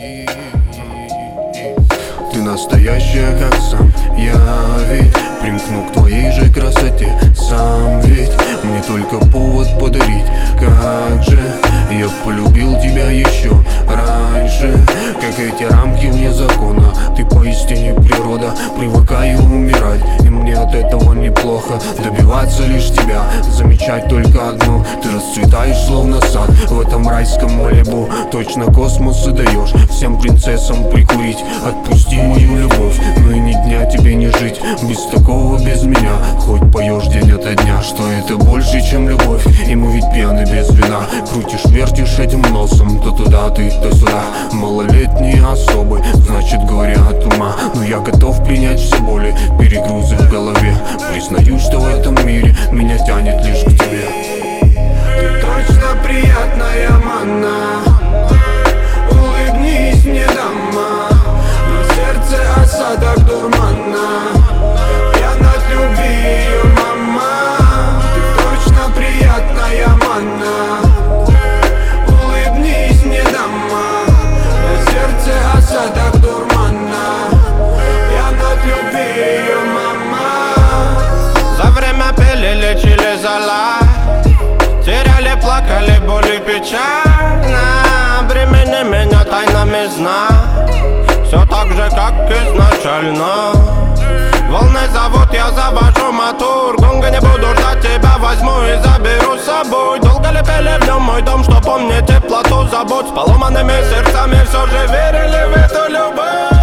Ты настоящая, как сам я ведь примкну к твоей же красоте сам ведь мне только повод подарить. Как же я полюбил тебя еще раньше, как эти рамки вне закона. Ты поистине природа, привыкаю умирать, и мне от этого неплохо. Добиваться лишь тебя, замечать только одно: ты расцветаешь словно сад в этом райском Малибу. Точно космос и даешь всем принцессам прикурить. Отпусти мою любовь, но и ни дня тебе не жить без такого, без меня. Хоть поешь день ото дня, что это больше, чем любовь. И мы ведь пьяны без вина. Крутишь, вертишь этим носом, то туда ты, то сюда. Малолетние особы, значит говоря от ума. Но я готов принять все боли, перегрузы в голове. Признаю, что в этом мире меня тянет лишь к тебе. Ты точно приятная манна, улыбнись мне, дама. На сердце осадок дурмана, пьян от любви ее, мама. Ты точно приятная манна, улыбнись мне, дама. На сердце осадок дурмана, пьян от любви ее, мама. За время пили, лечили зала, теряли, плакали, боли, печально. Времени меня тайнами сна, все так же, как изначально. Волны зовут, я завожу мотор. Долго не буду ждать, тебя возьму и заберу с собой. Долго ли пели в нем мой дом, что помнит теплоту забот. С поломанными сердцами все же верили в эту любовь.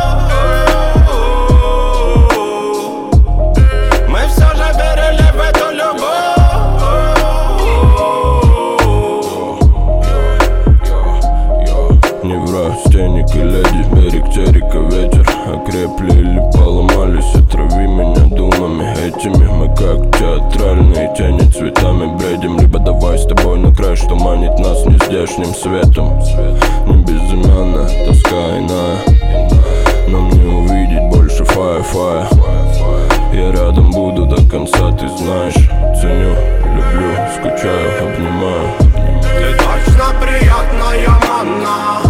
Мы все же верили в эту любовь. Неврастенник и леди, берег терека, ветер. Окрепли или поломались, отрави меня думами этими. Мы как театральные тени, цветами бредим. Либо давай с тобой на край, что манит нас нездешним светом. Не безымянная, тоска иная, нам не увидеть больше фая-фая. Я рядом буду до конца, ты знаешь. Ценю, люблю, скучаю, обнимаю. Ты точно приятная манна,